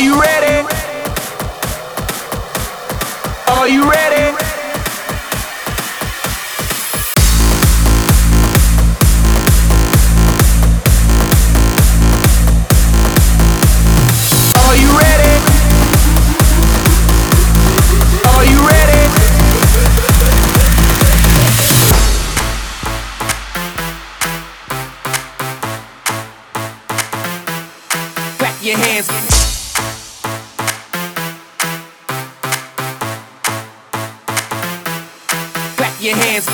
you ready? Are you ready? Are you ready? Are you ready? Clap your hands. Clap your hands.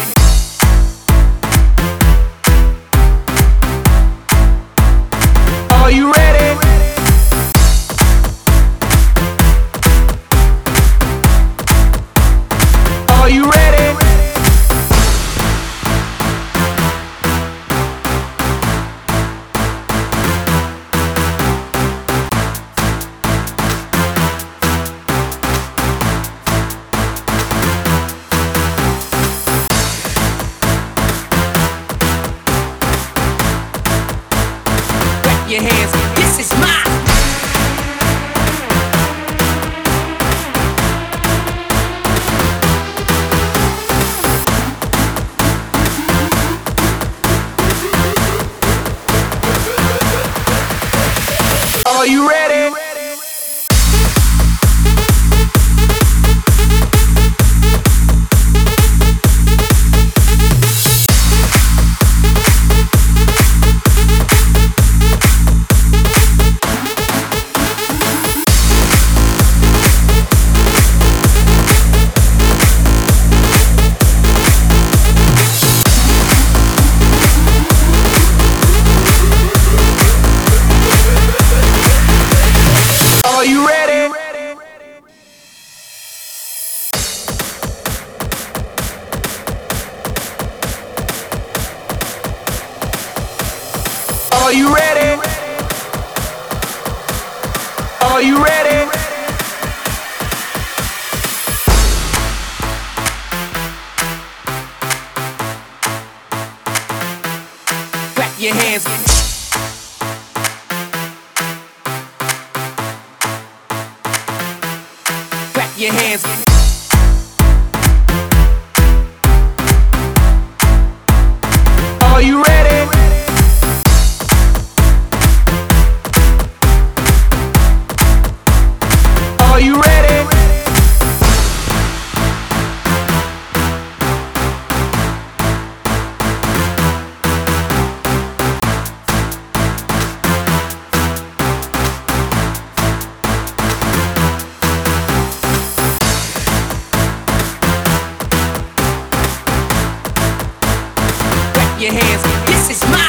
Are you ready? Are you ready? Clap your hands. This is mine. Are you ready? Are you ready? Are you ready? Are you ready? Clap your hands. Clap your hands. Are you ready? Are you ready? Clap your hands. This is my